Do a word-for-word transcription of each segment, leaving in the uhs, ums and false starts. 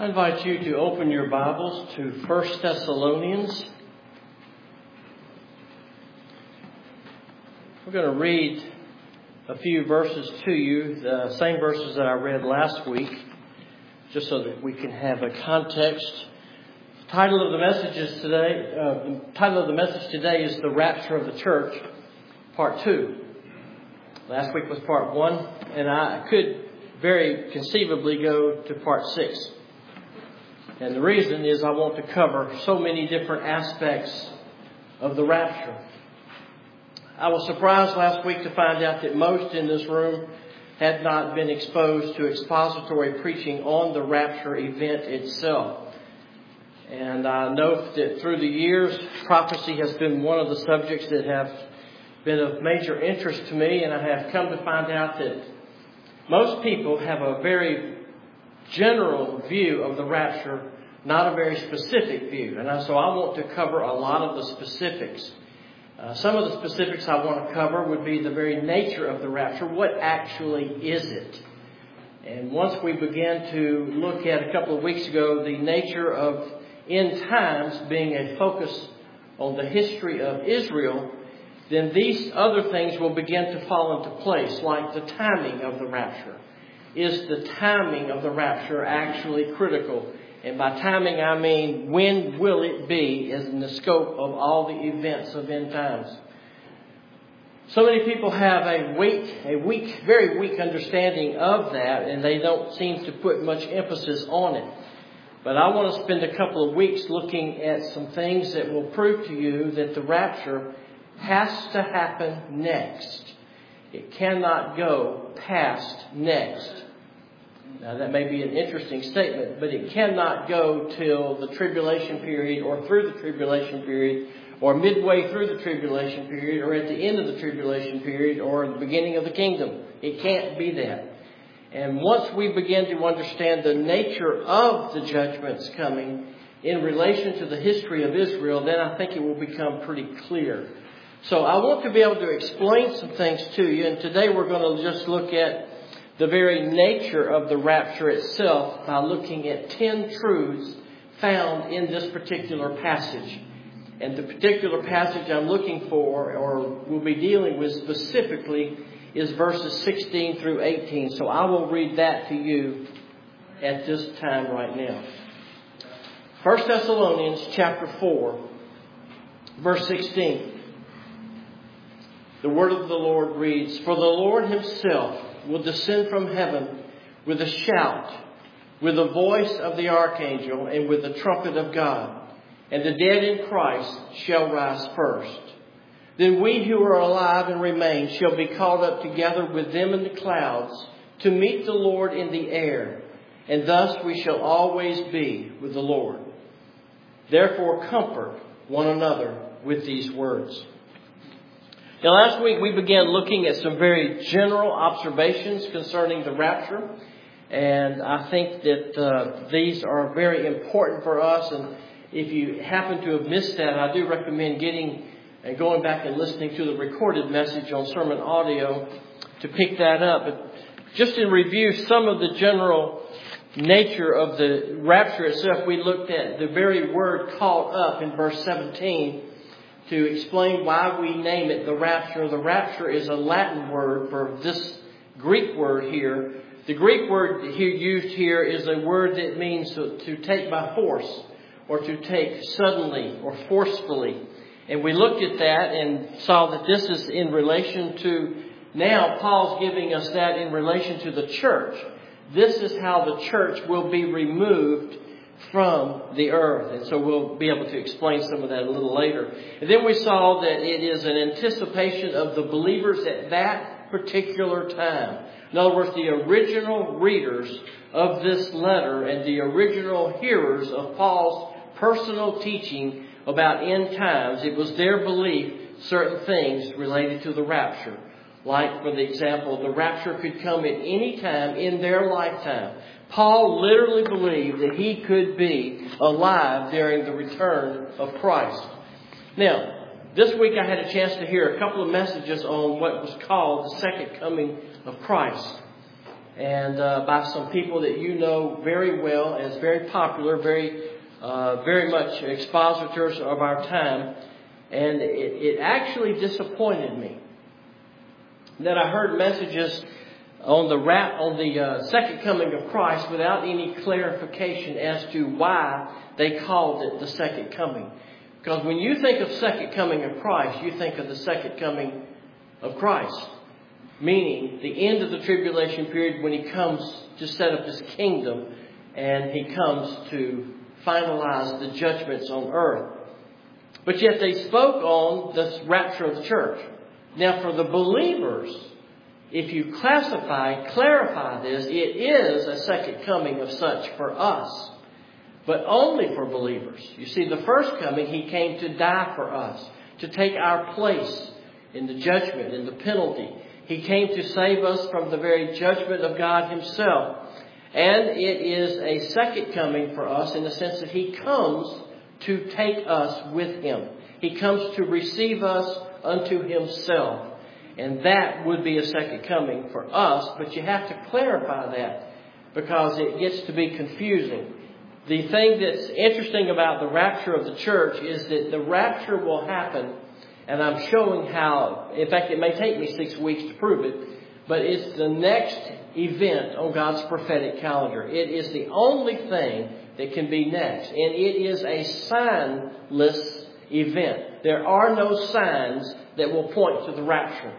I invite you to open your Bibles to First Thessalonians. We're going to read a few verses to you, the same verses that I read last week, just so that we can have a context. The title of the messages today, uh, the title of the message today is The Rapture of the Church, Part two. Last week was Part one, and I could very conceivably go to Part six. And the reason is I want to cover so many different aspects of the rapture. I was surprised last week to find out that most in this room had not been exposed to expository preaching on the rapture event itself. And I know that through the years, prophecy has been one of the subjects that have been of major interest to me. And I have come to find out that most people have a very general view of the rapture, not a very specific view. And so I want to cover a lot of the specifics. Uh, some of the specifics I want to cover would be the very nature of the rapture. What actually is it? And once we began to look at a couple of weeks ago the nature of end times being a focus on the history of Israel, then these other things will begin to fall into place, like the timing of the rapture. Is the timing of the rapture actually critical? And by timing, I mean, when will it be in the scope of all the events of end times? So many people have a weak, a weak, very weak understanding of that, and they don't seem to put much emphasis on it. But I want to spend a couple of weeks looking at some things that will prove to you that the rapture has to happen next. It cannot go past next. Now, that may be an interesting statement, but it cannot go till the tribulation period or through the tribulation period or midway through the tribulation period or at the end of the tribulation period or the beginning of the kingdom. It can't be that. And once we begin to understand the nature of the judgments coming in relation to the history of Israel, then I think it will become pretty clear. So I want to be able to explain some things to you, and today we're going to just look at the very nature of the rapture itself by looking at ten truths found in this particular passage. And the particular passage I'm looking for, or we'll be dealing with specifically, is verses sixteen through eighteen. So I will read that to you at this time right now. First Thessalonians chapter four, verse sixteen. The word of the Lord reads, "For the Lord himself will descend from heaven with a shout, with the voice of the archangel, and with the trumpet of God. And the dead in Christ shall rise first. Then we who are alive and remain shall be caught up together with them in the clouds to meet the Lord in the air. And thus we shall always be with the Lord. Therefore comfort one another with these words." Now, last week we began looking at some very general observations concerning the rapture. And I think that uh, these are very important for us. And if you happen to have missed that, I do recommend getting and going back and listening to the recorded message on sermon audio to pick that up. But just in review, some of the general nature of the rapture itself, we looked at the very word "caught up" in verse seventeen. To explain why we name it the rapture. The rapture is a Latin word for this Greek word here. The Greek word here used here is a word that means to, to take by force or to take suddenly or forcefully. And we looked at that and saw that this is in relation to, now Paul's giving us that in relation to the church. This is how the church will be removed from the earth. And so we'll be able to explain some of that a little later. And then we saw that it is an anticipation of the believers at that particular time. In other words, the original readers of this letter and the original hearers of Paul's personal teaching about end times, it was their belief certain things related to the rapture. Like, for the example, the rapture could come at any time in their lifetime. Paul literally believed that he could be alive during the return of Christ. Now, this week I had a chance to hear a couple of messages on what was called the second coming of Christ. and uh, by some people that you know very well, and it's very popular, very, uh, very much expositors of our time. And it, it actually disappointed me that I heard messages on the rap, on the uh, second coming of Christ without any clarification as to why they called it the second coming. Because when you think of second coming of Christ, you think of the second coming of Christ. Meaning the end of the tribulation period when He comes to set up His kingdom and He comes to finalize the judgments on earth. But yet they spoke on the rapture of the church. Now for the believers, if you classify, clarify this, it is a second coming of such for us. But only for believers. You see, the first coming, He came to die for us. To take our place in the judgment, in the penalty. He came to save us from the very judgment of God Himself. And it is a second coming for us in the sense that He comes to take us with Him. He comes to receive us unto Himself. And that would be a second coming for us. But you have to clarify that because it gets to be confusing. The thing that's interesting about the rapture of the church is that the rapture will happen. And I'm showing how, in fact, it may take me six weeks to prove it, but it's the next event on God's prophetic calendar. It is the only thing that can be next. And it is a signless event. There are no signs that will point to the rapture.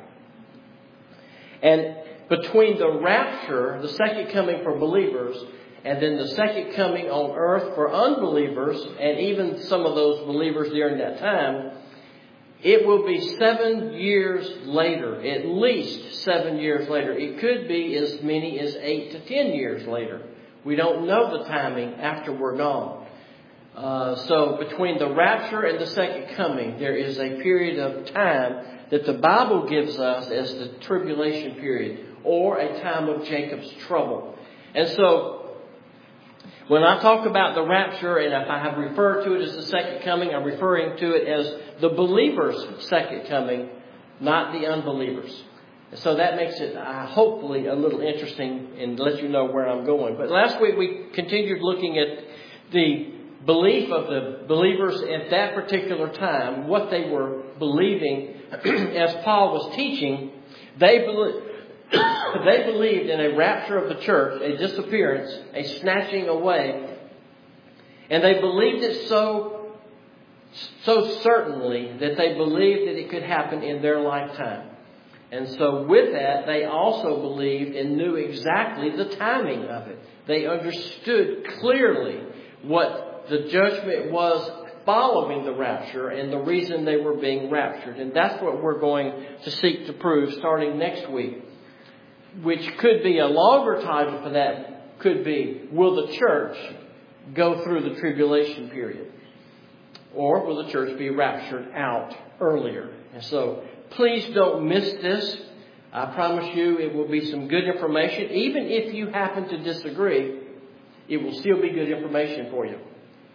And between the rapture, the second coming for believers, and then the second coming on earth for unbelievers, and even some of those believers during that time, it will be seven years later, at least seven years later. It could be as many as eight to ten years later. We don't know the timing after we're gone. Uh, so between the rapture and the second coming, there is a period of time that the Bible gives us as the tribulation period, or a time of Jacob's trouble. And so when I talk about the rapture, and if I have referred to it as the second coming, I'm referring to it as the believer's second coming, not the unbelievers. So that makes it uh, hopefully a little interesting and let you know where I'm going. But last week we continued looking at the belief of the believers at that particular time, what they were believing. As Paul was teaching, they believed. They believed in a rapture of the church, a disappearance, a snatching away. And they believed it so, so certainly that they believed that it could happen in their lifetime. And so with that, they also believed and knew exactly the timing of it. They understood clearly what the judgment was following the rapture and the reason they were being raptured. And that's what we're going to seek to prove starting next week. Which could be a longer title for that, could be, will the church go through the tribulation period? Or will the church be raptured out earlier? And so, please don't miss this. I promise you it will be some good information. Even if you happen to disagree, it will still be good information for you.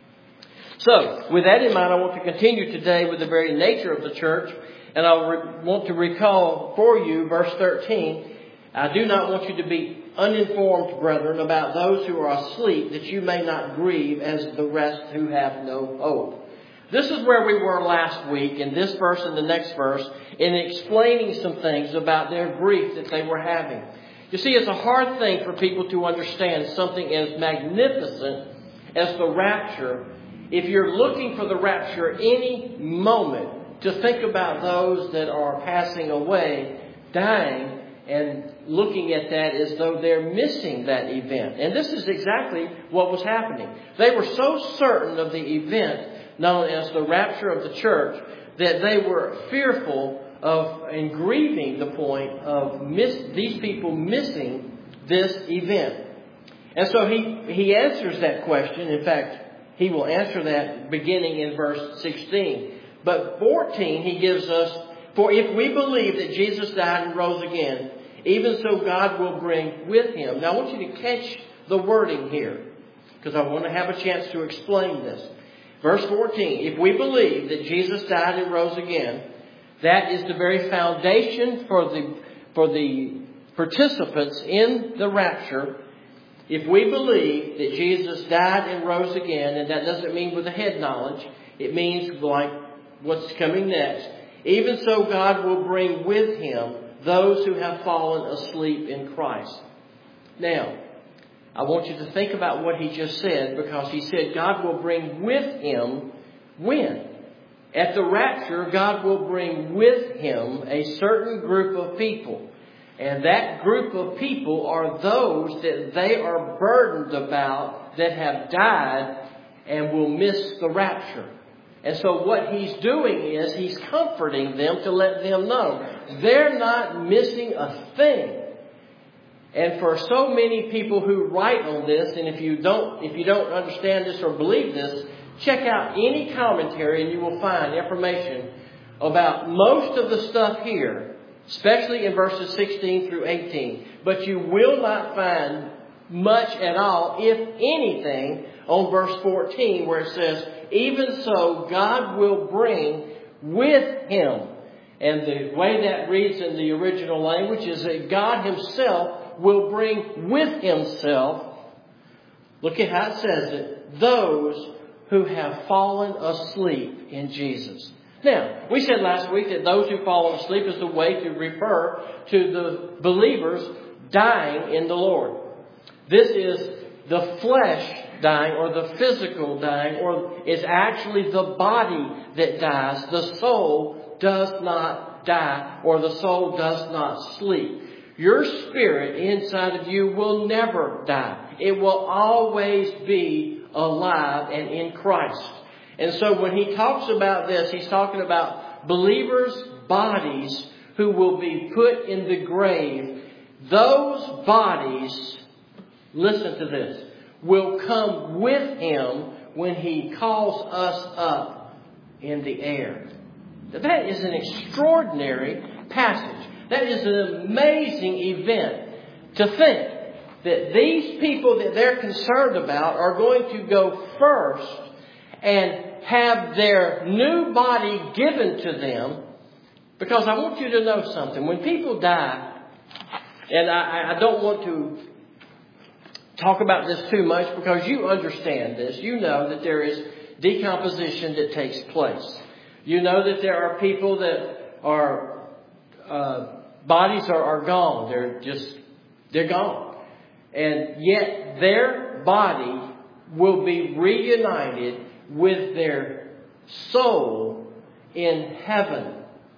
So, with that in mind, I want to continue today with the very nature of the church. And I re- want to recall for you verse thirteen. I do not want you to be uninformed, brethren, about those who are asleep, that you may not grieve as the rest who have no hope. This is where we were last week in this verse and the next verse in explaining some things about their grief that they were having. You see, it's a hard thing for people to understand something as magnificent as the rapture. If you're looking for the rapture any moment, to think about those that are passing away, dying, and looking at that as though they're missing that event. And this is exactly what was happening. They were so certain of the event known as the rapture of the church that they were fearful of and grieving the point of miss, these people missing this event. And so he, he answers that question. In fact, he will answer that beginning in verse sixteen. But fourteen, he gives us, for if we believe that Jesus died and rose again, even so God will bring with Him. Now I want you to catch the wording here, because I want to have a chance to explain this. Verse fourteen, if we believe that Jesus died and rose again, that is the very foundation for the, for the participants in the rapture, if we believe that Jesus died and rose again, and that doesn't mean with a head knowledge, it means like what's coming next. Even so, God will bring with Him those who have fallen asleep in Christ. Now, I want you to think about what He just said, because He said God will bring with Him when? At the rapture, God will bring with Him a certain group of people. And that group of people are those that they are burdened about, that have died and will miss the rapture. And so what He's doing is He's comforting them to let them know they're not missing a thing. And for so many people who write on this, and if you don't, if you don't understand this or believe this, check out any commentary and you will find information about most of the stuff here, especially in verses sixteen through eighteen. But you will not find much at all, if anything, on verse fourteen, where it says, even so, God will bring with Him. And the way that reads in the original language is that God Himself will bring with Himself, look at how it says it, those who have fallen asleep in Jesus. Now, we said last week that those who've fallen asleep is the way to refer to the believers dying in the Lord. This is the flesh dying, or the physical dying, or it's actually the body that dies. The soul does not die, or the soul does not sleep. Your spirit inside of you will never die. It will always be alive and in Christ. And so when he talks about this, he's talking about believers' bodies who will be put in the grave. Those bodies, listen to this, will come with Him when He calls us up in the air. That is an extraordinary passage. That is an amazing event to think that these people that they're concerned about are going to go first and have their new body given to them. Because I want you to know something. When people die, and I, I don't want to talk about this too much because you understand this. You know that there is decomposition that takes place. You know that there are people that are, uh, bodies are, are gone. They're just, they're gone. And yet their body will be reunited with their soul in heaven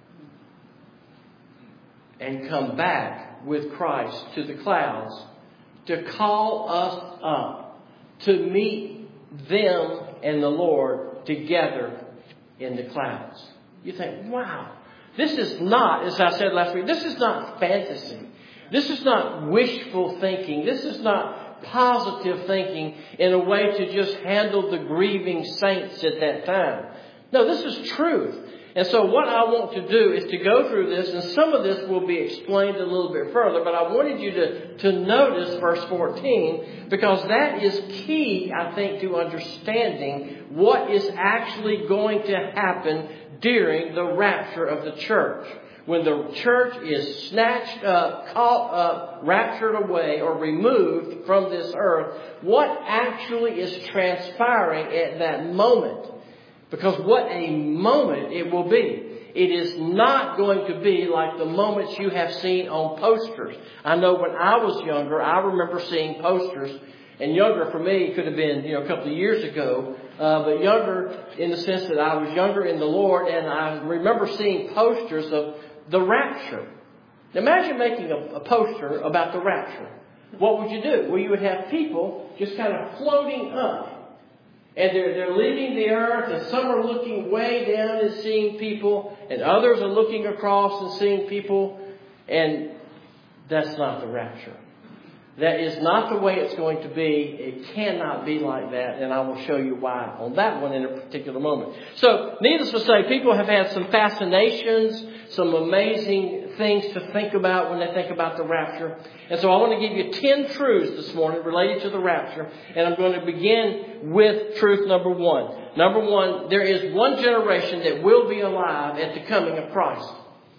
and come back with Christ to the clouds to call us up to meet them and the Lord together in the clouds. You think, wow, this is not, as I said last week, this is not fantasy. This is not wishful thinking. This is not positive thinking in a way to just handle the grieving saints at that time. No, this is truth. And so what I want to do is to go through this, and some of this will be explained a little bit further, but I wanted you to, to notice verse fourteen, because that is key, I think, to understanding what is actually going to happen during the rapture of the church. When the church is snatched up, caught up, raptured away, or removed from this earth, what actually is transpiring at that moment? Because what a moment it will be. It is not going to be like the moments you have seen on posters. I know when I was younger, I remember seeing posters. And younger for me could have been, you know, a couple of years ago. Uh, but younger in the sense that I was younger in the Lord. And I remember seeing posters of the rapture. Imagine making a, a poster about the rapture. What would you do? Well, you would have people just kind of floating up. And they're, they're leaving the earth, and some are looking way down and seeing people, and others are looking across and seeing people, and that's not the rapture. That is not the way it's going to be. It cannot be like that, and I will show you why on that one in a particular moment. So, needless to say, people have had some fascinations, some amazing things to think about when they think about the rapture. And so I want to give you ten truths this morning related to the rapture. And I'm going to begin with truth number one. Number one, there is one generation that will be alive at the coming of Christ.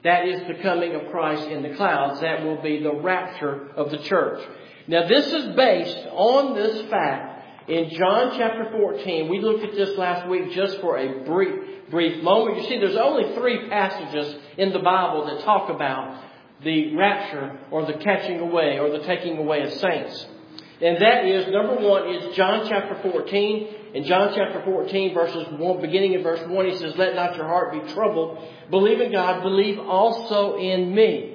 That is the coming of Christ in the clouds. That will be the rapture of the church. Now, this is based on this fact in John chapter fourteen. We looked at this last week just for a brief, brief moment. You see, there's only three passages in the Bible that talk about the rapture or the catching away or the taking away of saints. And that is, number one, is John chapter fourteen. In John chapter fourteen, verses one, beginning in verse one, he says, "Let not your heart be troubled. Believe in God. Believe also in me.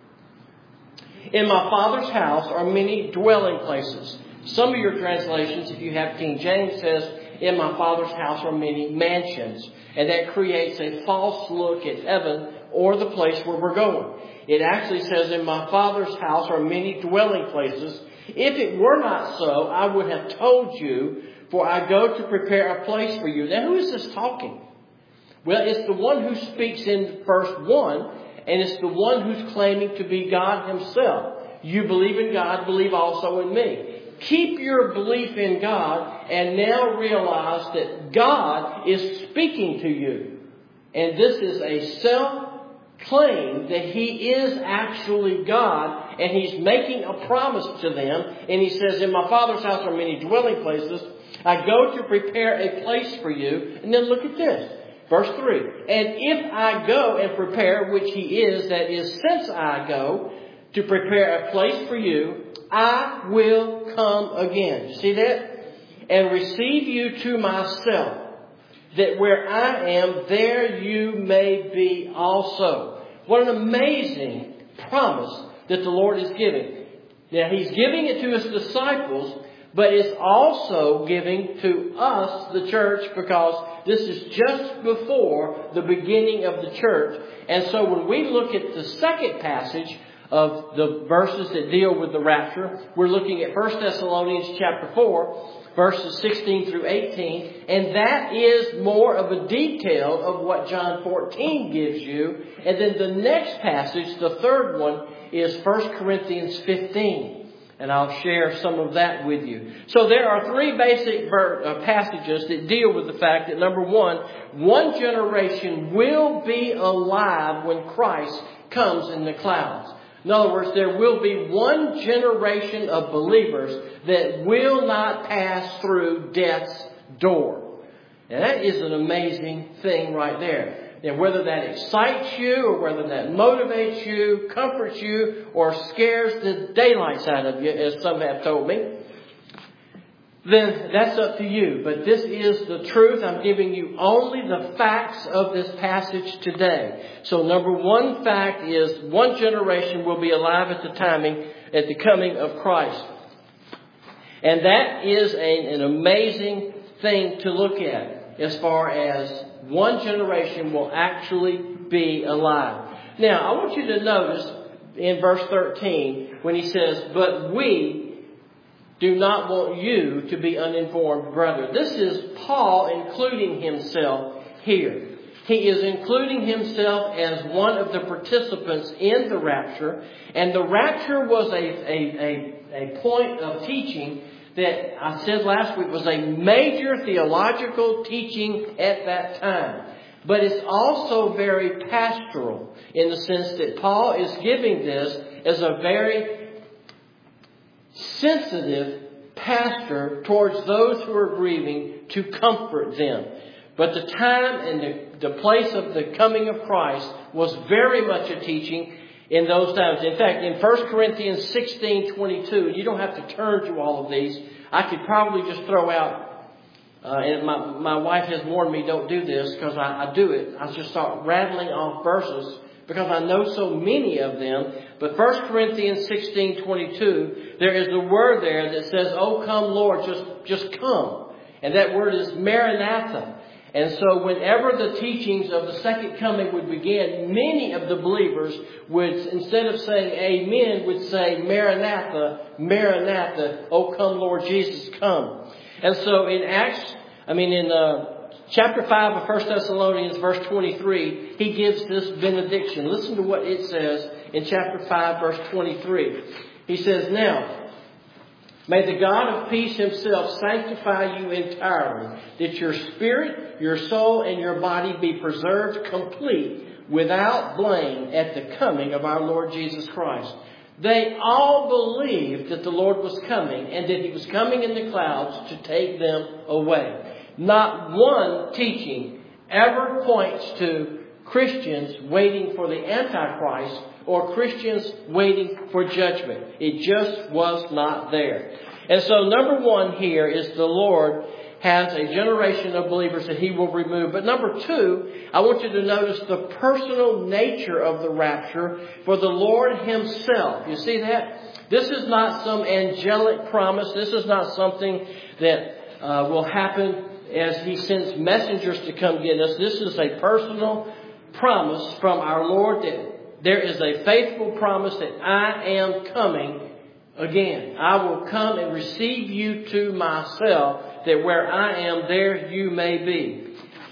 In my Father's house are many dwelling places." Some of your translations, if you have King James, says, "In my Father's house are many mansions." And that creates a false look at heaven or the place where we're going. It actually says, "In my Father's house are many dwelling places. If it were not so, I would have told you, for I go to prepare a place for you." Now, who is this talking? Well, it's the one who speaks in verse one, and it's the one who's claiming to be God himself. You believe in God, believe also in me. Keep your belief in God and now realize that God is speaking to you. And this is a self-claim that He is actually God, and He's making a promise to them. And He says, "In my Father's house are many dwelling places. I go to prepare a place for you." And then look at this. Verse three. "And if I go and prepare," which He is, that is, since I go to prepare a place for you, "I will come again." See that? "And receive you to myself, that where I am, there you may be also." What an amazing promise that the Lord is giving. Now, He's giving it to His disciples, but it's also giving to us, the church, because this is just before the beginning of the church. And so when we look at the second passage of the verses that deal with the rapture, we're looking at First Thessalonians chapter four, verses sixteen through eighteen. And that is more of a detail of what John fourteen gives you. And then the next passage, the third one, is First Corinthians fifteen. And I'll share some of that with you. So there are three basic ver- uh, passages that deal with the fact that, number one, one generation will be alive when Christ comes in the clouds. In other words, there will be one generation of believers that will not pass through death's door. And that is an amazing thing right there. And whether that excites you or whether that motivates you, comforts you, or scares the daylights out of you, as some have told me, then that's up to you. But this is the truth. I'm giving you only the facts of this passage today. So number one fact is one generation will be alive at the timing, at the coming of Christ. And that is a, an amazing thing to look at as far as one generation will actually be alive. Now, I want you to notice in verse thirteen when he says, "But we do not want you to be uninformed, brother." This is Paul including himself here. He is including himself as one of the participants in the rapture. And the rapture was a, a, a, a point of teaching that I said last week was a major theological teaching at that time. But it's also very pastoral in the sense that Paul is giving this as a very sensitive pastor towards those who are grieving to comfort them. But the time and the, the place of the coming of Christ was very much a teaching in those times. In fact, in First Corinthians sixteen twenty-two, you don't have to turn to all of these. I could probably just throw out, uh, and my, my wife has warned me don't do this because I, I do it. I just start rattling off verses because I know so many of them. But First Corinthians sixteen twenty-two, there is a word there that says, "Oh, come, Lord, just, just come." And that word is Maranatha. And so whenever the teachings of the second coming would begin, many of the believers would, instead of saying amen, would say Maranatha, Maranatha, "Oh, come, Lord Jesus, come." And so in Acts, I mean in uh, chapter five of First Thessalonians, verse twenty-three, he gives this benediction. Listen to what it says in chapter five, verse twenty-three. He says, "Now, may the God of peace himself sanctify you entirely, that your spirit, your soul, and your body be preserved complete without blame at the coming of our Lord Jesus Christ. They all believed that the Lord was coming and that He was coming in the clouds to take them away. Not one teaching ever points to Christians waiting for the Antichrist or Christians waiting for judgment. It just was not there. And so number one here is the Lord has a generation of believers that He will remove. But number two, I want you to notice the personal nature of the rapture for the Lord Himself. You see that? This is not some angelic promise. This is not something that uh, will happen as He sends messengers to come get us. This is a personal promise from our Lord that there is a faithful promise that I am coming again. I will come and receive you to myself, that where I am, there you may be.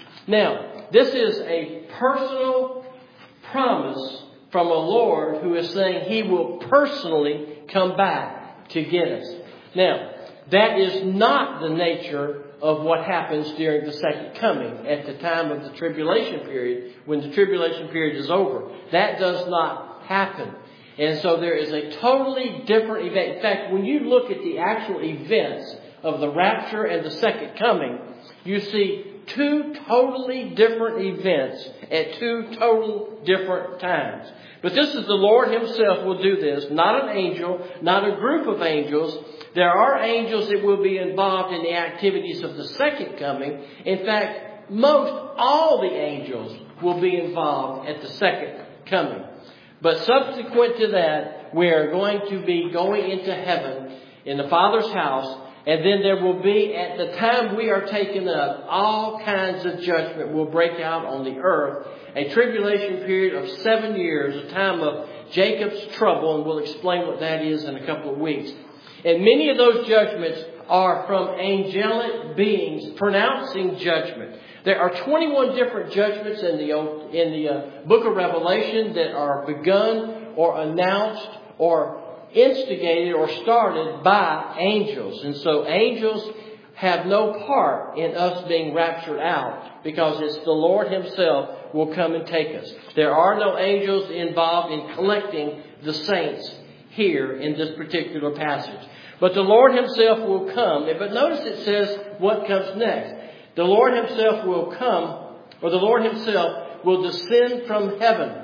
Now, this is a personal promise from a Lord who is saying He will personally come back to get us. Now, that is not the nature of what happens during the second coming at the time of the tribulation period, when the tribulation period is over. That does not happen. And so there is a totally different event. In fact, when you look at the actual events of the rapture and the second coming, you see two totally different events at two total different times. But this is the Lord Himself will do this, not an angel, not a group of angels. There are angels that will be involved in the activities of the second coming. In fact, most all the angels will be involved at the second coming. But subsequent to that, we are going to be going into heaven in the Father's house. And then there will be, at the time we are taken up, all kinds of judgment will break out on the earth. A tribulation period of seven years, a time of Jacob's trouble, and we'll explain what that is in a couple of weeks. And many of those judgments are from angelic beings pronouncing judgment. There are twenty-one different judgments in the in the uh, book of Revelation that are begun or announced or instigated or started by angels. And so angels have no part in us being raptured out, because it's the Lord Himself will come and take us. There are no angels involved in collecting the saints here in this particular passage. But the Lord Himself will come. But notice it says what comes next. The Lord Himself will come, or the Lord Himself will descend from heaven.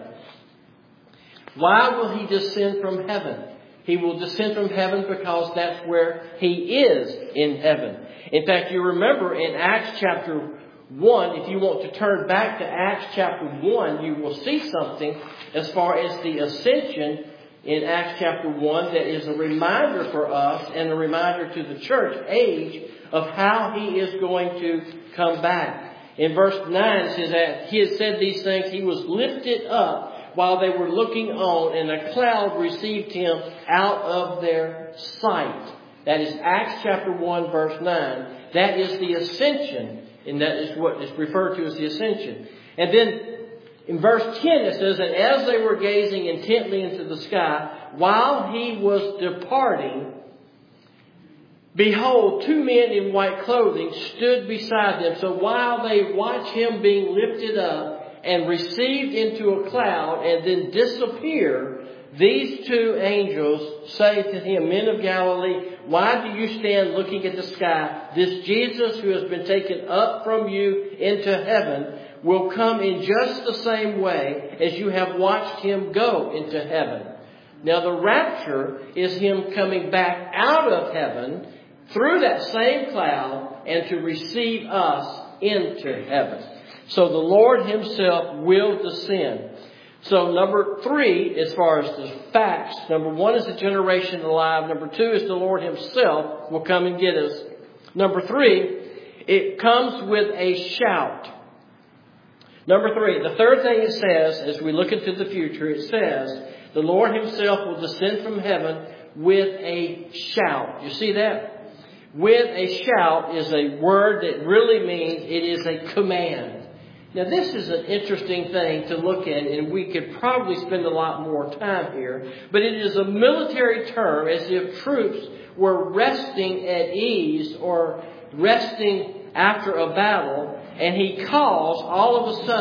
Why will He descend from heaven? He will descend from heaven because that's where He is in heaven. In fact, you remember in Acts chapter one, if you want to turn back to Acts chapter one, you will see something as far as the ascension in Acts chapter one that is a reminder for us and a reminder to the church age of how He is going to come back. In verse nine it says that He had said these things, He was lifted up while they were looking on, and a cloud received Him out of their sight. That is Acts chapter one verse nine. That is the ascension, and that is what is referred to as the ascension. And then in verse ten it says that as they were gazing intently into the sky, while He was departing, behold, two men in white clothing stood beside them. So while they watched Him being lifted up and received into a cloud and then disappear, these two angels say to Him, Men of Galilee, why do you stand looking at the sky? This Jesus who has been taken up from you into heaven will come in just the same way as you have watched Him go into heaven. Now the rapture is Him coming back out of heaven through that same cloud and to receive us into heaven. So the Lord Himself will descend. So number three, as far as the facts, number one is the generation alive. Number two is the Lord Himself will come and get us. Number three, it comes with a shout. Number three, the third thing it says, as we look into the future, it says, the Lord Himself will descend from heaven with a shout. You see that? With a shout is a word that really means it is a command. Now, this is an interesting thing to look at, and we could probably spend a lot more time here. But it is a military term, as if troops were resting at ease or resting after a battle. And He calls all of a sudden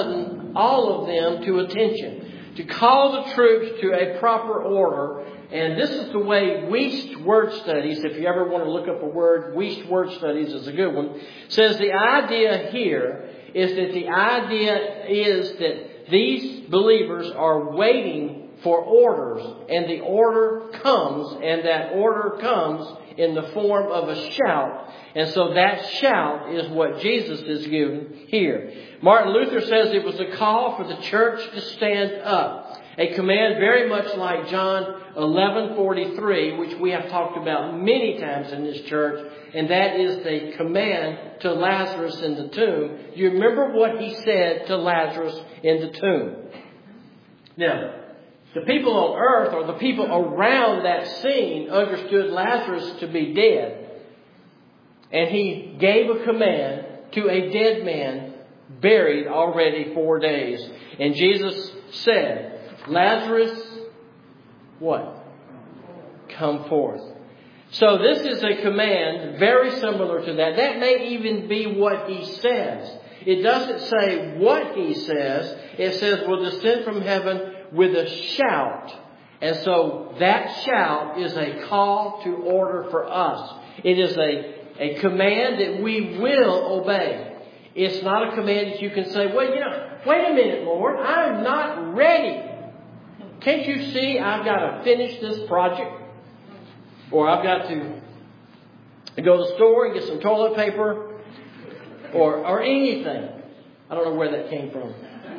all of them to attention, to call the troops to a proper order. And this is the way Wuest Word Studies, if you ever want to look up a word, Wuest Word Studies is a good one, says the idea here is that the idea is that these believers are waiting for orders, and the order comes, and that order comes in the form of a shout. And so that shout is what Jesus is giving here. Martin Luther says it was a call for the church to stand up. A command very much like John eleven forty-three, which we have talked about many times in this church. And that is the command to Lazarus in the tomb. Do you remember what he said to Lazarus in the tomb? Now, the people on earth, or the people around that scene, understood Lazarus to be dead. And he gave a command to a dead man buried already four days. And Jesus said, Lazarus, what? Come forth. So this is a command very similar to that. That may even be what he says. It doesn't say what he says. It says, will descend from heaven with a shout. And so that shout is a call to order for us. It is a, a command that we will obey. It's not a command that you can say, well, you know, wait a minute, Lord, I'm not ready. Can't you see I've got to finish this project? Or I've got to go to the store and get some toilet paper or, or anything. I don't know where that came from.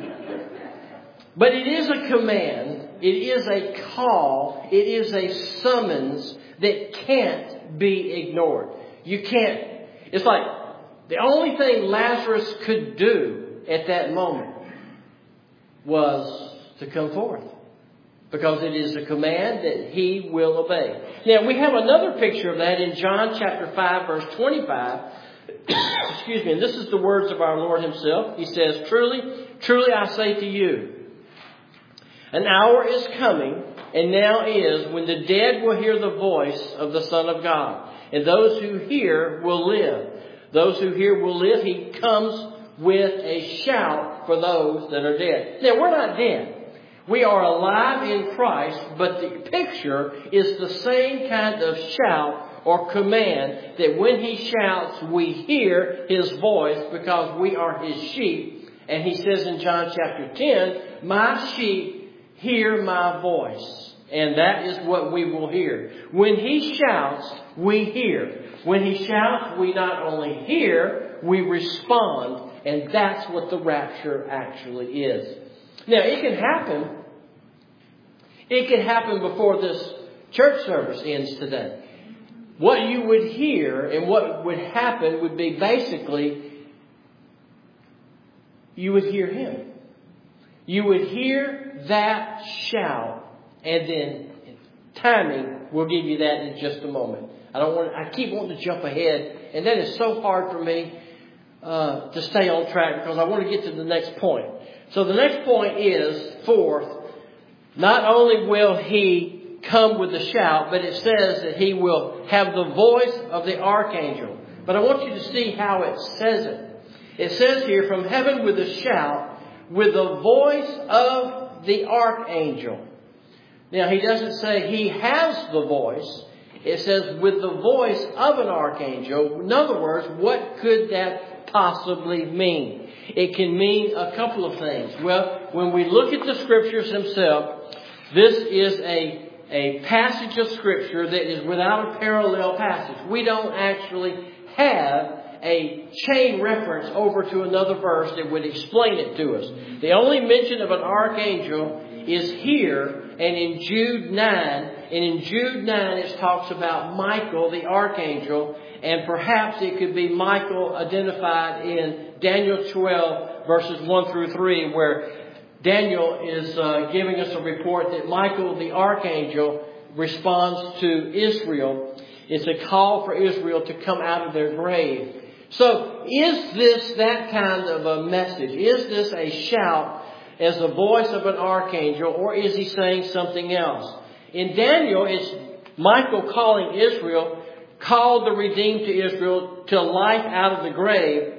But it is a command. It is a call. It is a summons that can't be ignored. You can't. It's like the only thing Lazarus could do at that moment was to come forth. Because it is a command that he will obey. Now, we have another picture of that in John chapter five, verse twenty-five. Excuse me. And this is the words of our Lord himself. He says, Truly, truly I say to you, an hour is coming, and now is, when the dead will hear the voice of the Son of God. And those who hear will live. Those who hear will live. He comes with a shout for those that are dead. Now, we're not dead. We are alive in Christ, but the picture is the same kind of shout or command that when he shouts, we hear his voice because we are his sheep. And he says in John chapter ten, my sheep hear my voice. And that is what we will hear. When he shouts, we hear. When he shouts, we not only hear, we respond. And that's what the rapture actually is. Now, it can happen. It can happen before this church service ends today. What you would hear and what would happen would be basically, you would hear him. You would hear that shout, and then timing, we'll give you that in just a moment. I don't want. I keep wanting to jump ahead, and that is so hard for me uh, to stay on track because I want to get to the next point. So the next point is, fourth, not only will he come with a shout, but it says that he will have the voice of the archangel. But I want you to see how it says it. It says here, from heaven with a shout, with the voice of the archangel. Now, he doesn't say he has the voice. It says with the voice of an archangel. In other words, what could that possibly mean? It can mean a couple of things. Well, when we look at the scriptures themselves, this is a, a passage of scripture that is without a parallel passage. We don't actually have a chain reference over to another verse that would explain it to us. The only mention of an archangel is here and in Jude nine. And in Jude nine it talks about Michael, the archangel. And perhaps it could be Michael identified in Daniel twelve, verses one through three, where Daniel is uh, giving us a report that Michael, the archangel, responds to Israel. It's a call for Israel to come out of their grave. So is this that kind of a message? Is this a shout as the voice of an archangel, or is he saying something else? In Daniel, it's Michael calling Israel, called the redeemed to Israel to life out of the grave.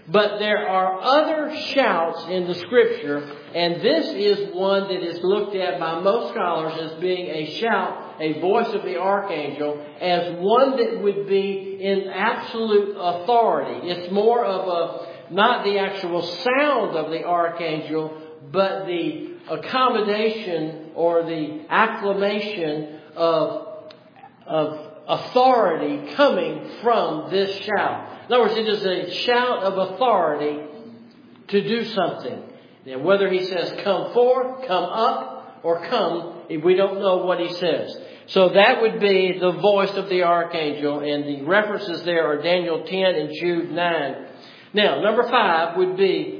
But there are other shouts in the Scripture, and this is one that is looked at by most scholars as being a shout, a voice of the archangel, as one that would be in absolute authority. It's more of a, not the actual sound of the archangel, but the accommodation or the acclamation of, of authority coming from this shout. In other words, it is a shout of authority to do something. Now, whether he says come forth, come up, or come, we don't know what he says. So that would be the voice of the archangel, and the references there are Daniel ten and Jude nine. Now, number five would be,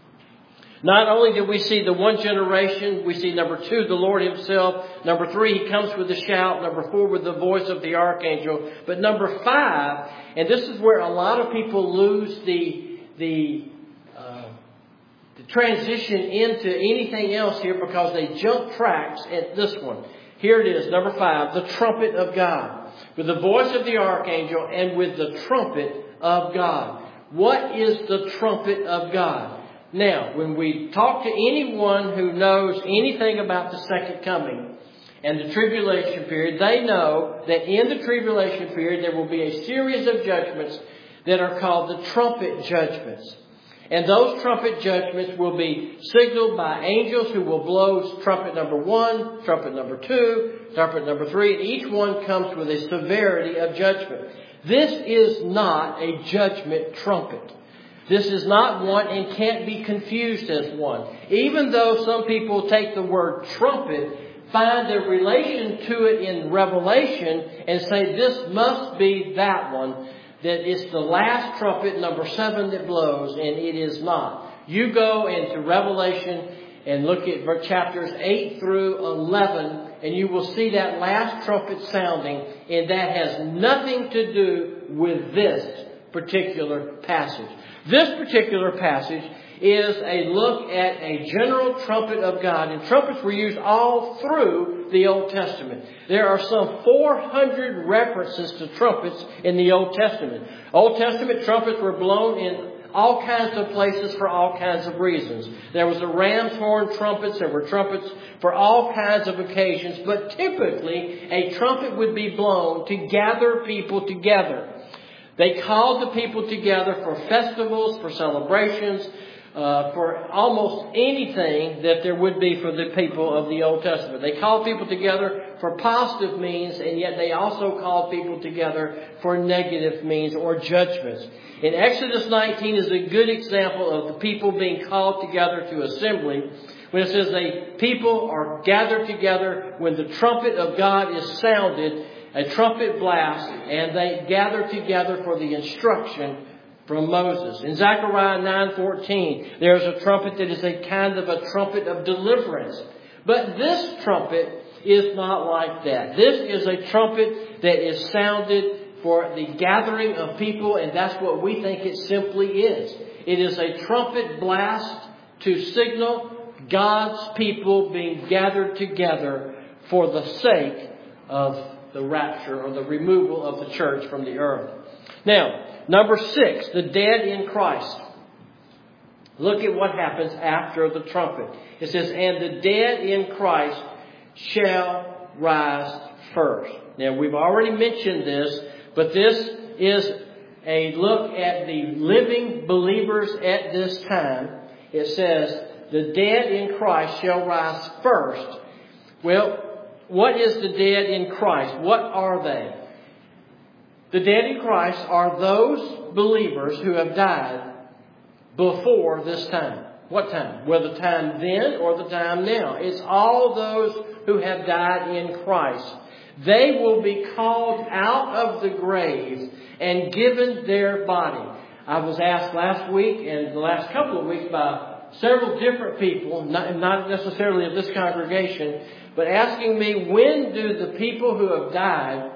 not only do we see the one generation, we see number two, the Lord himself. Number three, he comes with a shout. Number four, with the voice of the archangel. But number five, and this is where a lot of people lose the, the, uh, the transition into anything else here because they jump tracks at this one. Here it is, number five, the trumpet of God. With the voice of the archangel and with the trumpet of God. What is the trumpet of God? Now, when we talk to anyone who knows anything about the second coming and the tribulation period, they know that in the tribulation period there will be a series of judgments that are called the trumpet judgments. And those trumpet judgments will be signaled by angels who will blow trumpet number one, trumpet number two, trumpet number three, and each one comes with a severity of judgment. This is not a judgment trumpet. This is not one and can't be confused as one. Even though some people take the word trumpet, find a relation to it in Revelation and say this must be that one, that it's the last trumpet, number seven, that blows, and it is not. You go into Revelation and look at chapters eight through eleven, and you will see that last trumpet sounding, and that has nothing to do with this particular passage. This particular passage is a look at a general trumpet of God. And trumpets were used all through the Old Testament. There are some four hundred references to trumpets in the Old Testament. Old Testament trumpets were blown in all kinds of places for all kinds of reasons. There was a ram's horn trumpets. There were trumpets for all kinds of occasions. But typically, a trumpet would be blown to gather people together. They called the people together for festivals, for celebrations, uh, for almost anything that there would be for the people of the Old Testament. They called people together for positive means, and yet they also called people together for negative means or judgments. In Exodus nineteen is a good example of the people being called together to assembly. When it says the people are gathered together when the trumpet of God is sounded, a trumpet blast, and they gather together for the instruction from Moses. In Zechariah nine fourteen, there's a trumpet that is a kind of a trumpet of deliverance. But this trumpet is not like that. This is a trumpet that is sounded for the gathering of people, and that's what we think it simply is. It is a trumpet blast to signal God's people being gathered together for the sake of the rapture or the removal of the church from the earth. Now, number six, the dead in Christ. Look at what happens after the trumpet. It says, and the dead in Christ shall rise first. Now, we've already mentioned this, but this is a look at the living believers at this time. It says, the dead in Christ shall rise first. Well, what is the dead in Christ? What are they? The dead in Christ are those believers who have died before this time. What time? Well, the time then or the time now. It's all those who have died in Christ. They will be called out of the grave and given their body. I was asked last week and the last couple of weeks by several different people, not, not necessarily of this congregation, but asking me, when do the people who have died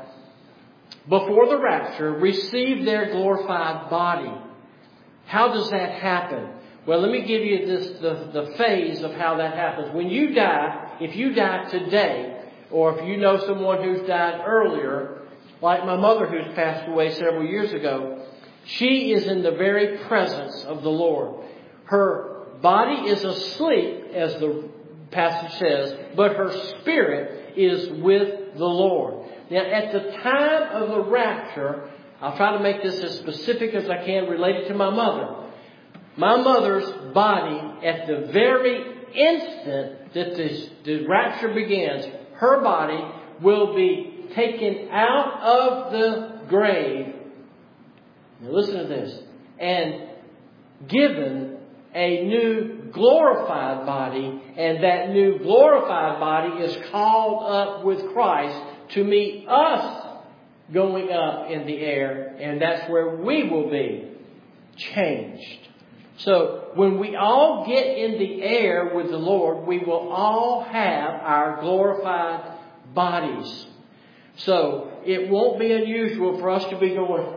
before the rapture receive their glorified body? How does that happen? Well, let me give you this the, the phase of how that happens. When you die, if you die today, or if you know someone who's died earlier, like my mother who's passed away several years ago, She is in the very presence of the Lord. Her body is asleep, as the passage says, but her spirit is with the Lord. Now, at the time of the rapture, I'll try to make this as specific as I can related to my mother. My mother's body, at the very instant that this, the rapture begins, her body will be taken out of the grave. Now listen to this. And given a new glorified body. And that new glorified body is called up with Christ to meet us going up in the air. And that's where we will be changed. So when we all get in the air with the Lord, we will all have our glorified bodies. So it won't be unusual for us to be going,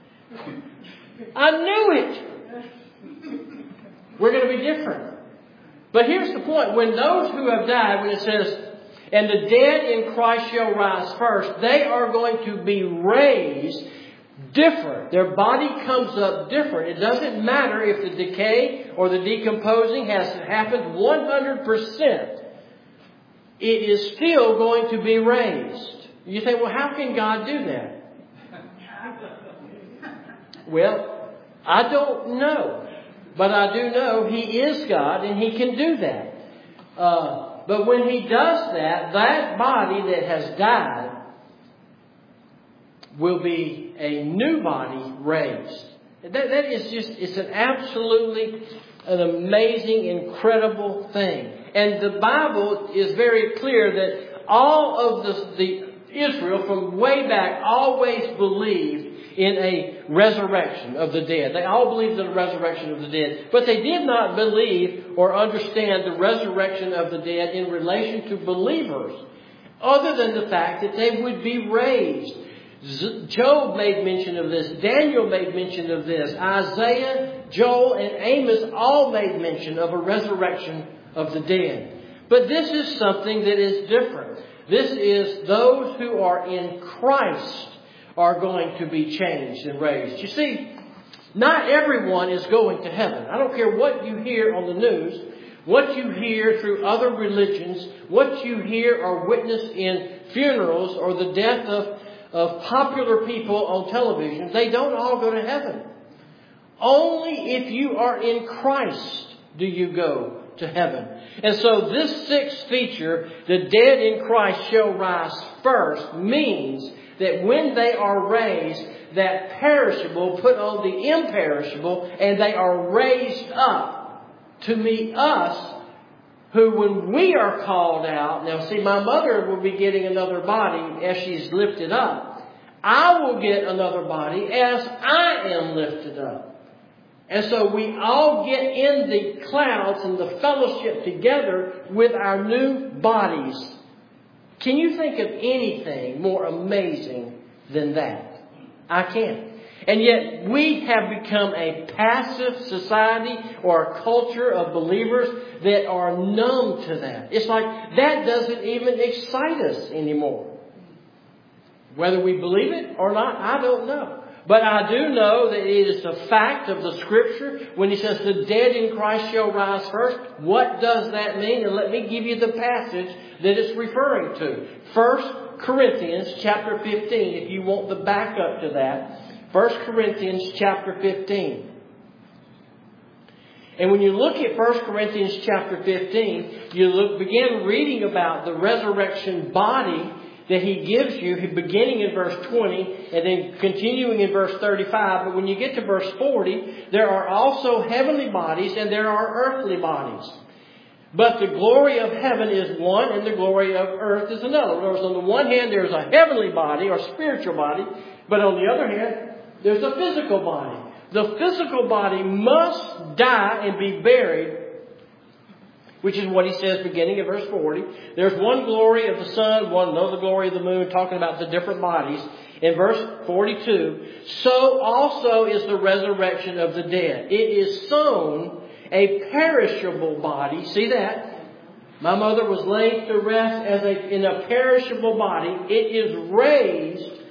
I knew it. We're going to be different. But here's the point. When those who have died, when it says, and the dead in Christ shall rise first, they are going to be raised different. Their body comes up different. It doesn't matter if the decay or the decomposing has happened one hundred percent. It is still going to be raised. You say, well, how can God do that? Well, I don't know. But I do know He is God and He can do that. Uh, but when He does that, that body that has died will be a new body raised. That, that is just, it's an absolutely an amazing, incredible thing. And the Bible is very clear that all of the, the Israel from way back always believed in a resurrection of the dead. They all believed in a resurrection of the dead. But they did not believe or understand the resurrection of the dead in relation to believers, other than the fact that they would be raised. Job made mention of this. Daniel made mention of this. Isaiah, Joel, and Amos all made mention of a resurrection of the dead. But this is something that is different. This is those who are in Christ are going to be changed and raised. You see, not everyone is going to heaven. I don't care what you hear on the news, what you hear through other religions, what you hear or witness in funerals or the death of, of popular people on television. They don't all go to heaven. Only if you are in Christ do you go to heaven. And so this sixth feature, the dead in Christ shall rise first, means that when they are raised, that perishable put on the imperishable, and they are raised up to meet us, who when we are called out, now see, my mother will be getting another body as she's lifted up. I will get another body as I am lifted up. And so we all get in the clouds and the fellowship together with our new bodies. Can you think of anything more amazing than that? I can't. And yet we have become a passive society or a culture of believers that are numb to that. It's like that doesn't even excite us anymore. Whether we believe it or not, I don't know. But I do know that it is a fact of the Scripture when He says the dead in Christ shall rise first. What does that mean? And let me give you the passage that it's referring to. First Corinthians chapter fifteen, if you want the backup to that. First Corinthians chapter fifteen. And when you look at First Corinthians chapter fifteen, you look, begin reading about the resurrection body that He gives you, beginning in verse twenty and then continuing in verse thirty-five. But when you get to verse forty, there are also heavenly bodies and there are earthly bodies. But the glory of heaven is one and the glory of earth is another. In other words, on the one hand, there's a heavenly body or spiritual body. But on the other hand, there's a physical body. The physical body must die and be buried, which is what he says beginning at verse forty. There's one glory of the sun, one another glory of the moon, talking about the different bodies. In verse forty-two, so also is the resurrection of the dead. It is sown a perishable body. See that? My mother was laid to rest as a, in a perishable body. It is raised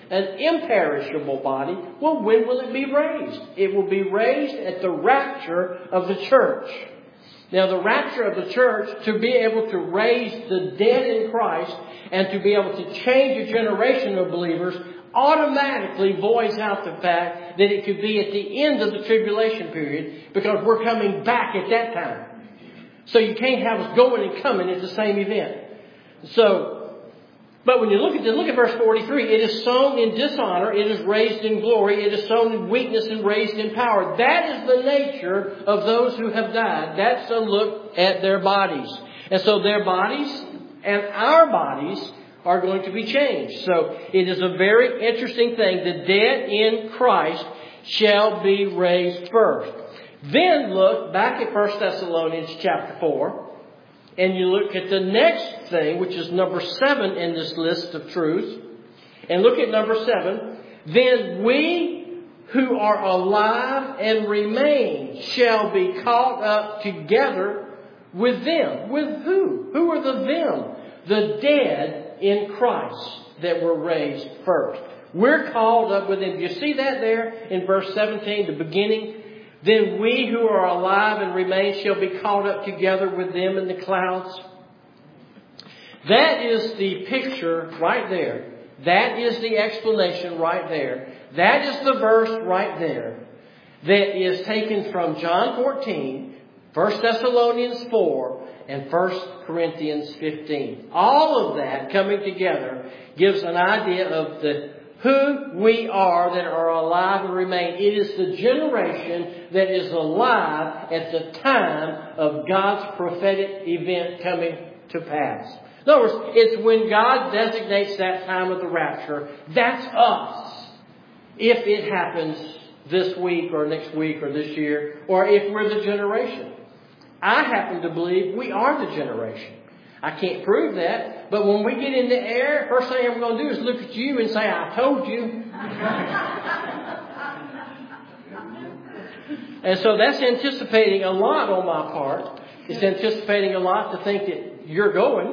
an imperishable body. Well, when will it be raised? It will be raised at the rapture of the church. Now, the rapture of the church, to be able to raise the dead in Christ and to be able to change a generation of believers, automatically voids out the fact that it could be at the end of the tribulation period, because we're coming back at that time. So you can't have us going and coming at the same event. So, but when you look at this, look at verse forty-three. It is sown in dishonor, it is raised in glory. It is sown in weakness and raised in power. That is the nature of those who have died. That's a look at their bodies. And so their bodies and our bodies are going to be changed. So it is a very interesting thing. The dead in Christ shall be raised first. Then look back at First Thessalonians chapter four. And you look at the next thing, which is number seven in this list of truths. And look at number seven. Then we who are alive and remain shall be caught up together with them. With who? Who are the them? The dead in Christ that were raised first. We're called up with them. You see that there in verse seventeen, the beginning? Then we who are alive and remain shall be caught up together with them in the clouds. That is the picture right there. That is the explanation right there. That is the verse right there that is taken from John fourteen, First Thessalonians four, and First Corinthians fifteen. All of that coming together gives an idea of the who we are that are alive and remain. It is the generation that is alive at the time of God's prophetic event coming to pass. In other words, it's when God designates that time of the rapture. That's us. If it happens this week or next week or this year, or if we're the generation. I happen to believe we are the generation. I can't prove that, but when we get in the air, first thing I'm going to do is look at you and say, I told you. And so that's anticipating a lot on my part. It's anticipating a lot to think that you're going.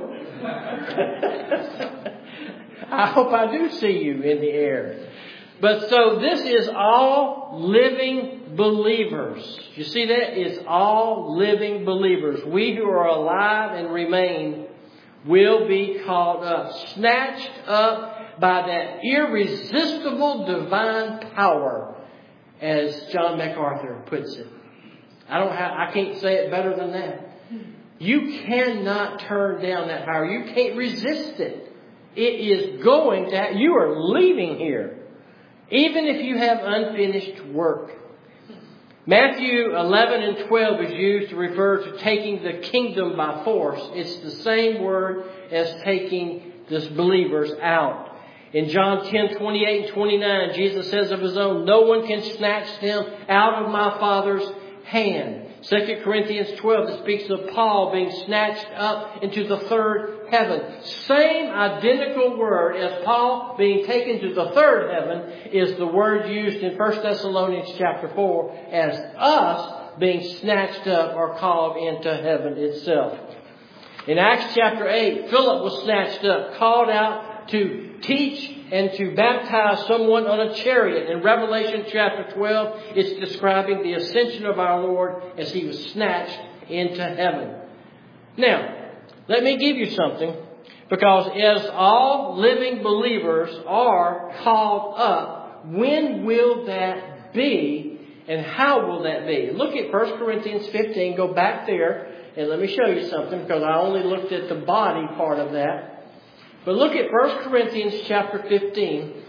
I hope I do see you in the air. But so this is all living believers. You see that? It's all living believers. We who are alive and remain will be caught up, snatched up by that irresistible divine power, as John MacArthur puts it. I don't have, I can't say it better than that. You cannot turn down that power. You can't resist it. It is going to, you are leaving here. Even if you have unfinished work. Matthew eleven and twelve is used to refer to taking the kingdom by force. It's the same word as taking the believers out. In John ten, twenty-eight and twenty-nine, Jesus says of His own, no one can snatch them out of my Father's hand. Second Corinthians twelve, that speaks of Paul being snatched up into the third heaven. Same identical word as Paul being taken to the third heaven is the word used in First Thessalonians chapter four as us being snatched up or called into heaven itself. In Acts chapter eight, Philip was snatched up, called out to teach and to baptize someone on a chariot. In Revelation chapter twelve, it's describing the ascension of our Lord as He was snatched into heaven. Now, let me give you something, because as all living believers are called up, when will that be and how will that be? Look at First Corinthians fifteen. Go back there and let me show you something, because I only looked at the body part of that. But look at First Corinthians chapter fifteen,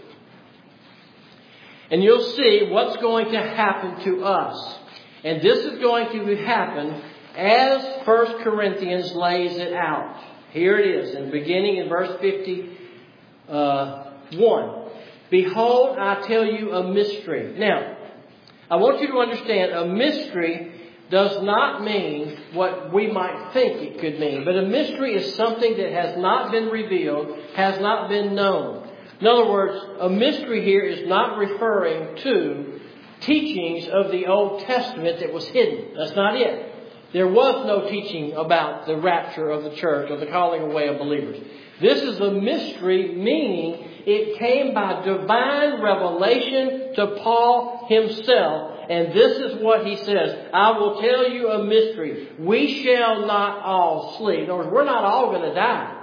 and you'll see what's going to happen to us. And this is going to happen as First Corinthians lays it out. Here it is, in beginning in verse fifty-one. Behold, I tell you a mystery. Now, I want you to understand, a mystery does not mean what we might think it could mean. But a mystery is something that has not been revealed, has not been known. In other words, a mystery here is not referring to teachings of the Old Testament that was hidden. That's not it. There was no teaching about the rapture of the church or the calling away of believers. This is a mystery, meaning It came by divine revelation to Paul himself. And this is what he says. I will tell you a mystery. We shall not all sleep. In other words, we're not all going to die.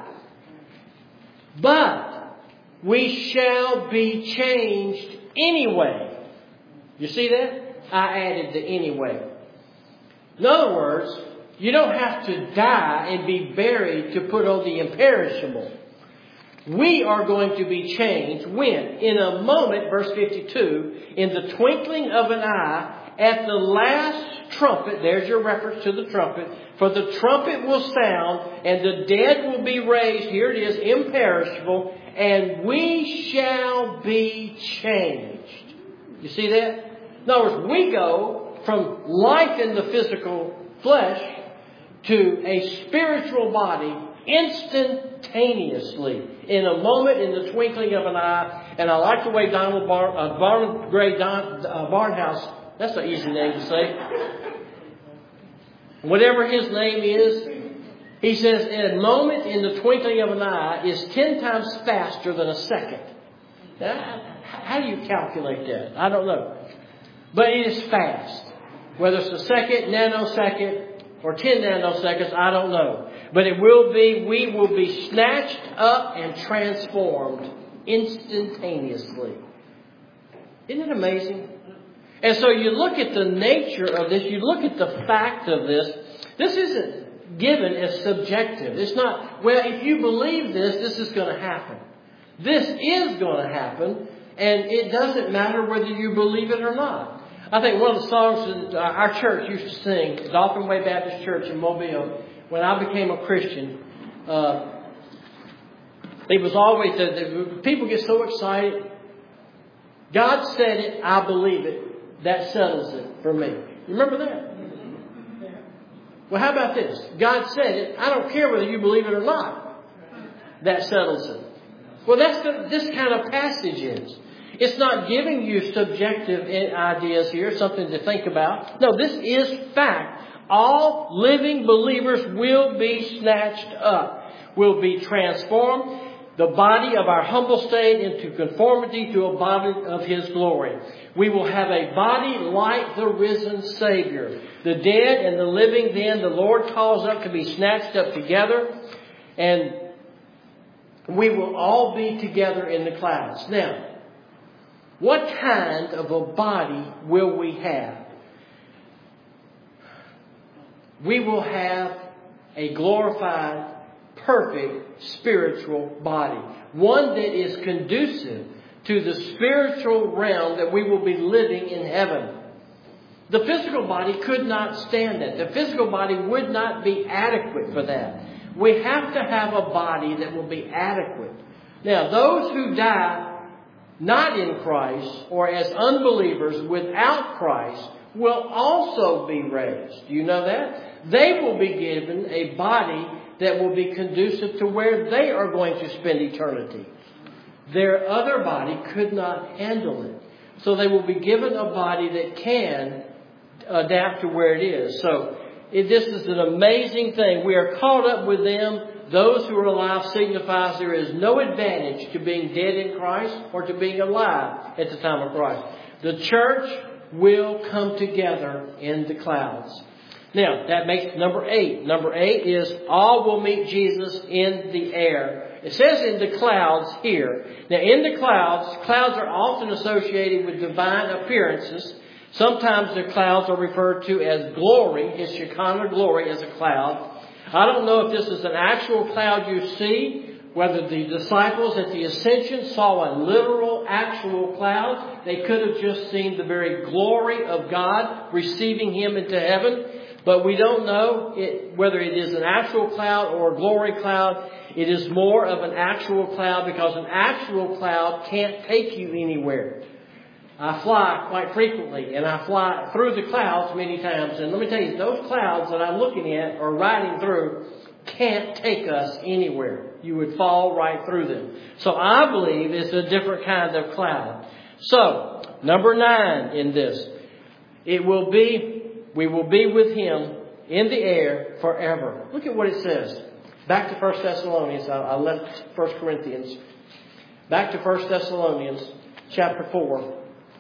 But we shall be changed anyway. You see that? I added the anyway. In other words, you don't have to die and be buried to put on the imperishable. We are going to be changed when? In a moment, verse fifty-two, in the twinkling of an eye, at the last trumpet, there's your reference to the trumpet, for the trumpet will sound and the dead will be raised, here it is, imperishable, and we shall be changed. You see that? In other words, we go from life in the physical flesh to a spiritual body instantaneously, in a moment, in the twinkling of an eye. And I like the way Donald Bar, uh, Barn, Gray Don, uh, Barnhouse, that's an easy name to say. Whatever his name is, he says, a moment in the twinkling of an eye is ten times faster than a second. Now, how do you calculate that? I don't know. But it is fast. Whether it's a second, nanosecond, or ten nanoseconds, I don't know. But it will be, we will be snatched up and transformed instantaneously. Isn't it amazing? And so you look at the nature of this, you look at the fact of this. This isn't given as subjective. It's not, well, if you believe this, this is going to happen. This is going to happen, and it doesn't matter whether you believe it or not. I think one of the songs that our church used to sing, Dolphin Way Baptist Church in Mobile, when I became a Christian, uh, it was always that people get so excited. God said it, I believe it. That settles it for me. You remember that? Well, how about this? God said it. I don't care whether you believe it or not. That settles it. Well, that's what this kind of passage is. It's not giving you subjective ideas here, something to think about. No, this is fact. All living believers will be snatched up, will be transformed, the body of our humble state into conformity to a body of His glory. We will have a body like the risen Savior. The dead and the living then the Lord calls up to be snatched up together, and we will all be together in the clouds. Now, what kind of a body will we have? We will have a glorified, perfect spiritual body. One that is conducive to the spiritual realm that we will be living in heaven. The physical body could not stand that. The physical body would not be adequate for that. We have to have a body that will be adequate. Now, those who die not in Christ or as unbelievers without Christ will also be raised. Do you know that? They will be given a body that will be conducive to where they are going to spend eternity. Their other body could not handle it. So they will be given a body that can adapt to where it is. So it, this is an amazing thing. We are caught up with them. Those who are alive signifies there is no advantage to being dead in Christ or to being alive at the time of Christ. The church will come together in the clouds. Now, that makes number eight. Number eight is all will meet Jesus in the air. It says in the clouds here. Now, in the clouds, clouds are often associated with divine appearances. Sometimes the clouds are referred to as glory. His Shekinah glory is a cloud. I don't know if this is an actual cloud you see, whether the disciples at the ascension saw a literal, actual cloud. They could have just seen the very glory of God receiving Him into heaven. But we don't know it, whether it is an actual cloud or a glory cloud. It is more of an actual cloud because an actual cloud can't take you anywhere. I fly quite frequently, and I fly through the clouds many times. And let me tell you, those clouds that I'm looking at or riding through can't take us anywhere. You would fall right through them. So I believe it's a different kind of cloud. So, number nine in this. It will be, we will be with Him in the air forever. Look at what it says. Back to First Thessalonians. I left First Corinthians. Back to First Thessalonians chapter four.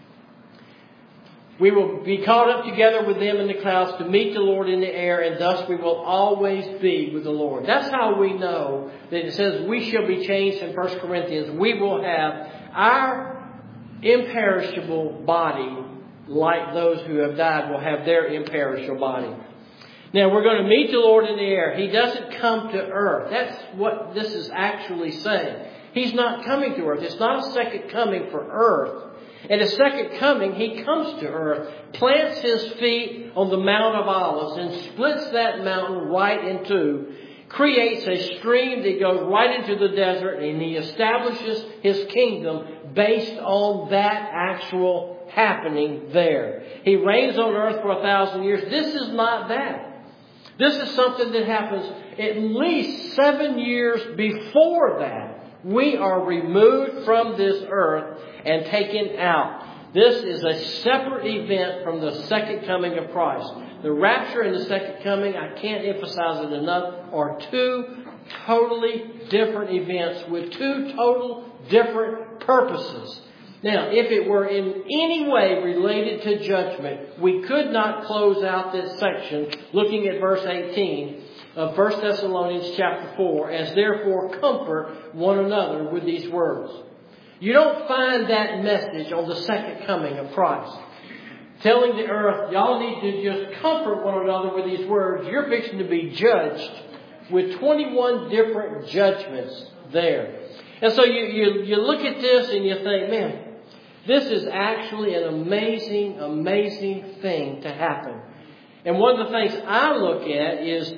We will be caught up together with them in the clouds to meet the Lord in the air, and thus we will always be with the Lord. That's how we know that it says we shall be changed in First Corinthians. We will have our imperishable body, like those who have died will have their imperishable body. Now, we're going to meet the Lord in the air. He doesn't come to earth. That's what this is actually saying. He's not coming to earth. It's not a second coming for earth. At His second coming, He comes to earth, plants His feet on the Mount of Olives, and splits that mountain right in two, creates a stream that goes right into the desert, and He establishes His kingdom based on that actual happening there. He reigns on earth for a thousand years. This is not that. This is something that happens at least seven years before that. We are removed from this earth and taken out. This is a separate event from the second coming of Christ. The rapture and the second coming, I can't emphasize it enough, are two totally different events with two total different purposes. Now, if it were in any way related to judgment, we could not close out this section looking at verse eighteen of First Thessalonians chapter four, as therefore comfort one another with these words. You don't find that message on the second coming of Christ. Telling the earth, y'all need to just comfort one another with these words. You're fixing to be judged with twenty-one different judgments there. And so you, you, you look at this and you think, man, this is actually an amazing, amazing thing to happen. And one of the things I look at is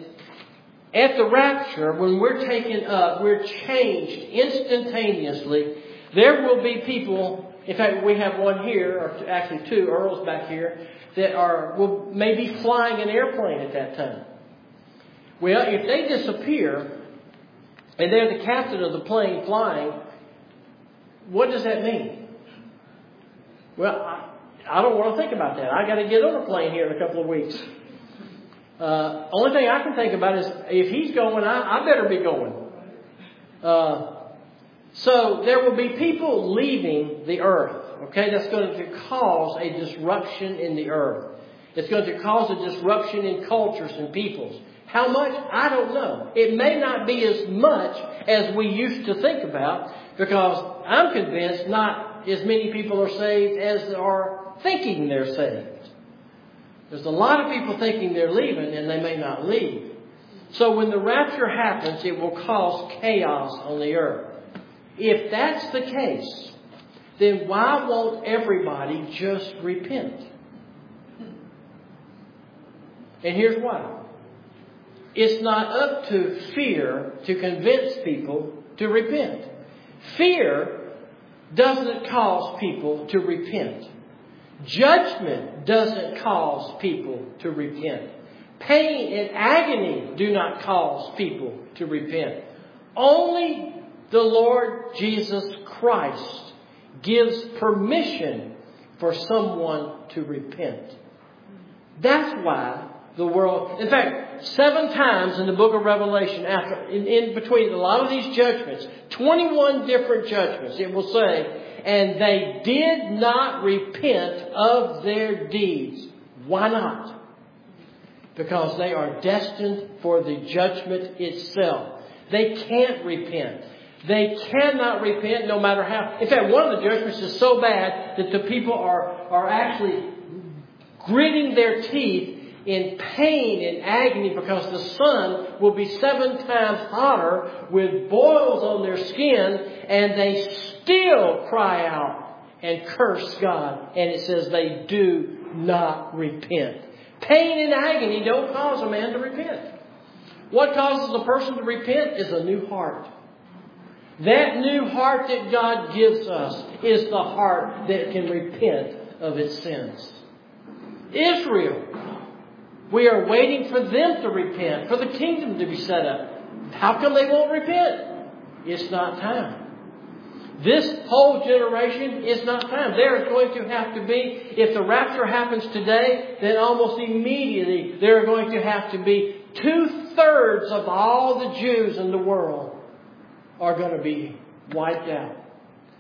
at the rapture, when we're taken up, we're changed instantaneously. There will be people, in fact, we have one here, or actually two, Earl's back here, that are will maybe flying an airplane at that time. Well, if they disappear, and they're the captain of the plane flying, what does that mean? Well, I, I don't want to think about that. I got to get on a plane here in a couple of weeks. Uh, only thing I can think about is if he's going, I, I better be going. Uh, so there will be people leaving the earth. Okay, that's going to cause a disruption in the earth. It's going to cause a disruption in cultures and peoples. How much? I don't know. It may not be as much as we used to think about, because I'm convinced not as many people are saved as are thinking they're saved. There's a lot of people thinking they're leaving and they may not leave. So when the rapture happens, it will cause chaos on the earth. If that's the case, then why won't everybody just repent? And here's why. It's not up to fear to convince people to repent. Fear doesn't cause people to repent. Judgment doesn't cause people to repent. Pain and agony do not cause people to repent. Only the Lord Jesus Christ gives permission for someone to repent. That's why the world, in fact, seven times in the book of Revelation, after in, in between a lot of these judgments, twenty-one different judgments, it will say, and they did not repent of their deeds. Why not? Because they are destined for the judgment itself. They can't repent. They cannot repent no matter how. In fact, one of the judgments is so bad that the people are, are actually gritting their teeth in pain and agony, because the sun will be seven times hotter with boils on their skin, and they still cry out and curse God. And it says they do not repent. Pain and agony don't cause a man to repent. What causes a person to repent is a new heart. That new heart that God gives us is the heart that can repent of its sins. Israel, we are waiting for them to repent, for the kingdom to be set up. How come they won't repent? It's not time. This whole generation is not time. There is going to have to be, if the rapture happens today, then almost immediately there are going to have to be two-thirds of all the Jews in the world are going to be wiped out.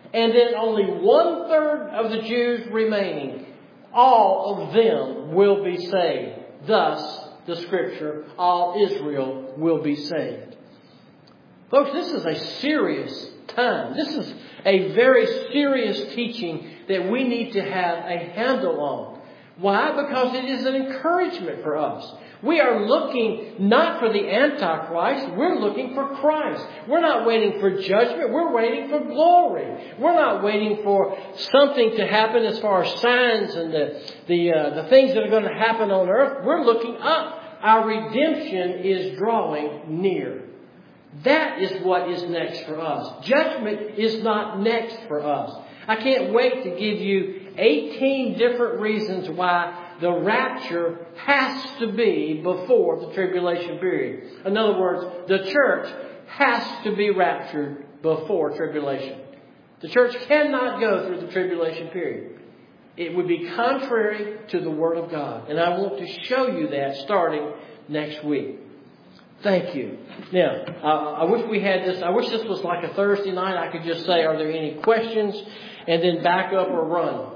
and then only one third of the Jews remaining, all of them will be saved. Thus, the Scripture, all Israel will be saved. Folks, this is a serious time. This is a very serious teaching that we need to have a handle on. Why? Because it is an encouragement for us. We are looking not for the Antichrist, we're looking for Christ. We're not waiting for judgment, we're waiting for glory. We're not waiting for something to happen as far as signs and the, the, uh, the things that are going to happen on earth. We're looking up. Our redemption is drawing near. That is what is next for us. Judgment is not next for us. I can't wait to give you eighteen different reasons why the rapture has to be before the tribulation period. In other words, the church has to be raptured before tribulation. The church cannot go through the tribulation period. It would be contrary to the Word of God. And I want to show you that starting next week. Thank you. Now, uh, I wish we had this. I wish this was like a Thursday night. I could just say, are there any questions? And then back up or run.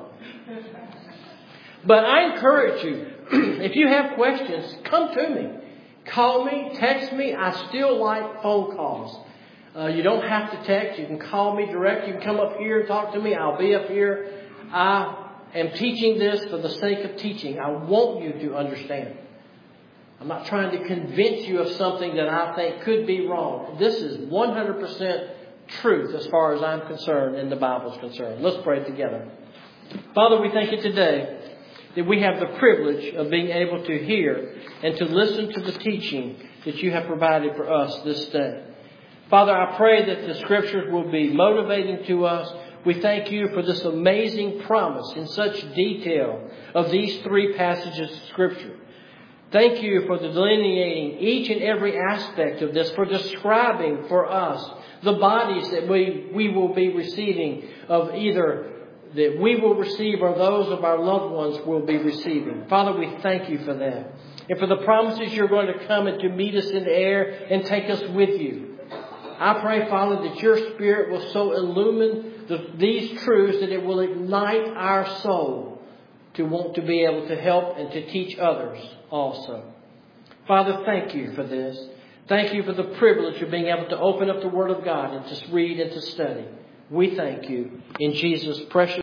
But I encourage you, if you have questions, come to me. Call me, text me. I still like phone calls. Uh, you don't have to text. You can call me direct. You can come up here and talk to me. I'll be up here. I am teaching this for the sake of teaching. I want you to understand. I'm not trying to convince you of something that I think could be wrong. This is one hundred percent truth as far as I'm concerned and the Bible's concerned. Let's pray together. Father, we thank you today that we have the privilege of being able to hear and to listen to the teaching that you have provided for us this day. Father, I pray that the Scriptures will be motivating to us. We thank you for this amazing promise in such detail of these three passages of Scripture. Thank you for delineating each and every aspect of this, for describing for us the bodies that we, we will be receiving of either that we will receive or those of our loved ones will be receiving. Father, we thank you for that. And for the promises you're going to come and to meet us in the air and take us with you. I pray, Father, that your Spirit will so illumine the, these truths that it will ignite our soul to want to be able to help and to teach others also. Father, thank you for this. Thank you for the privilege of being able to open up the Word of God and to read and to study. We thank you in Jesus' precious